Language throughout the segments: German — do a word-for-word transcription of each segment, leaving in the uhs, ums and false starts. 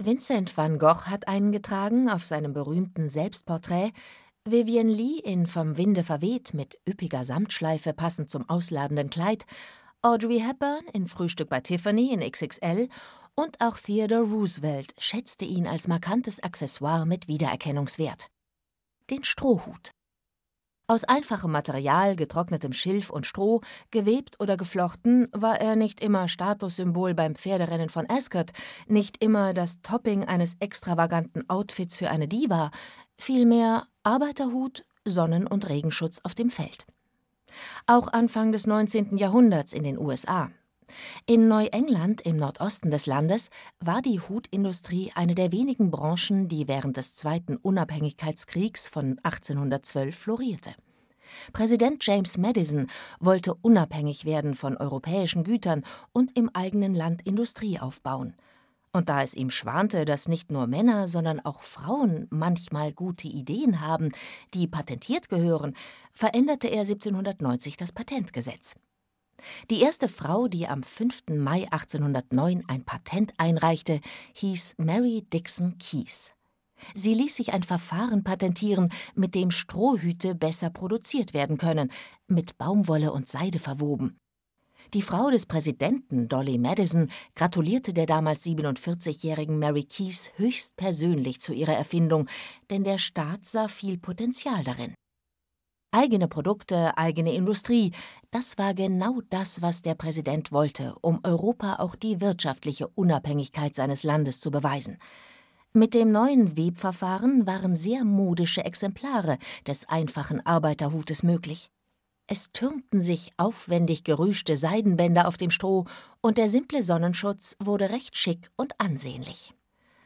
Vincent van Gogh hat einen getragen auf seinem berühmten Selbstporträt, Vivien Leigh in Vom Winde verweht mit üppiger Samtschleife passend zum ausladenden Kleid, Audrey Hepburn in Frühstück bei Tiffany in X X L und auch Theodore Roosevelt schätzte ihn als markantes Accessoire mit Wiedererkennungswert. Den Strohhut. Aus einfachem Material, getrocknetem Schilf und Stroh, gewebt oder geflochten, war er nicht immer Statussymbol beim Pferderennen von Ascot, nicht immer das Topping eines extravaganten Outfits für eine Diva, vielmehr Arbeiterhut, Sonnen- und Regenschutz auf dem Feld. Auch Anfang des neunzehnten Jahrhunderts in den U S A. In Neuengland im Nordosten des Landes war die Hutindustrie eine der wenigen Branchen, die während des Zweiten Unabhängigkeitskriegs von achtzehnhundertzwölf florierte. Präsident James Madison wollte unabhängig werden von europäischen Gütern und im eigenen Land Industrie aufbauen. Und da es ihm schwante, dass nicht nur Männer, sondern auch Frauen manchmal gute Ideen haben, die patentiert gehören, veränderte er siebzehnhundertneunzig das Patentgesetz. Die erste Frau, die am fünften Mai achtzehnhundertneun ein Patent einreichte, hieß Mary Dixon Keys. Sie ließ sich ein Verfahren patentieren, mit dem Strohhüte besser produziert werden können, mit Baumwolle und Seide verwoben. Die Frau des Präsidenten, Dolly Madison, gratulierte der damals siebenundvierzigjährigen Mary Keys höchstpersönlich zu ihrer Erfindung, denn der Staat sah viel Potenzial darin. Eigene Produkte, eigene Industrie, das war genau das, was der Präsident wollte, um Europa auch die wirtschaftliche Unabhängigkeit seines Landes zu beweisen. Mit dem neuen Webverfahren waren sehr modische Exemplare des einfachen Arbeiterhutes möglich. Es türmten sich aufwendig gerüschte Seidenbänder auf dem Stroh und der simple Sonnenschutz wurde recht schick und ansehnlich.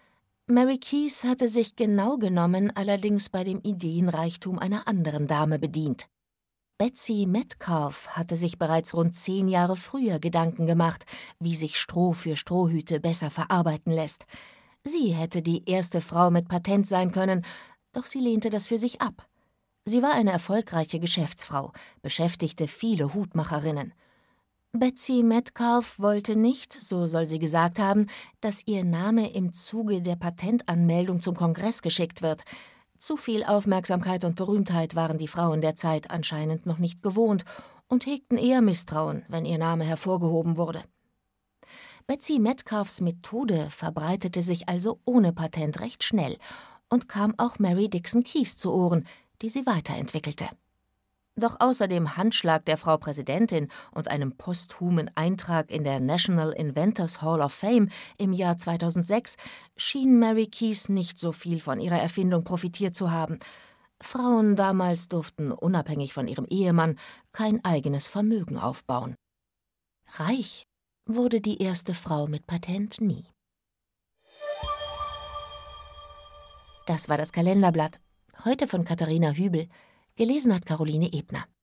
Mary Keys hatte sich genau genommen allerdings bei dem Ideenreichtum einer anderen Dame bedient. Betsy Metcalfe hatte sich bereits rund zehn Jahre früher Gedanken gemacht, wie sich Stroh für Strohhüte besser verarbeiten lässt. Sie hätte die erste Frau mit Patent sein können, doch sie lehnte das für sich ab. Sie war eine erfolgreiche Geschäftsfrau, beschäftigte viele Hutmacherinnen. Betsy Metcalfe wollte nicht, so soll sie gesagt haben, dass ihr Name im Zuge der Patentanmeldung zum Kongress geschickt wird. Zu viel Aufmerksamkeit und Berühmtheit waren die Frauen der Zeit anscheinend noch nicht gewohnt und hegten eher Misstrauen, wenn ihr Name hervorgehoben wurde. Betsy Metcalfes Methode verbreitete sich also ohne Patent recht schnell und kam auch Mary Dixon Keys zu Ohren, die sie weiterentwickelte. Doch außer dem Handschlag der Frau Präsidentin und einem posthumen Eintrag in der National Inventors Hall of Fame im Jahr zweitausendsechs schien Mary Keys nicht so viel von ihrer Erfindung profitiert zu haben. Frauen damals durften, unabhängig von ihrem Ehemann, kein eigenes Vermögen aufbauen. Reich wurde die erste Frau mit Patent nie. Das war das Kalenderblatt. Heute von Katharina Hübel. Gelesen hat Caroline Ebner.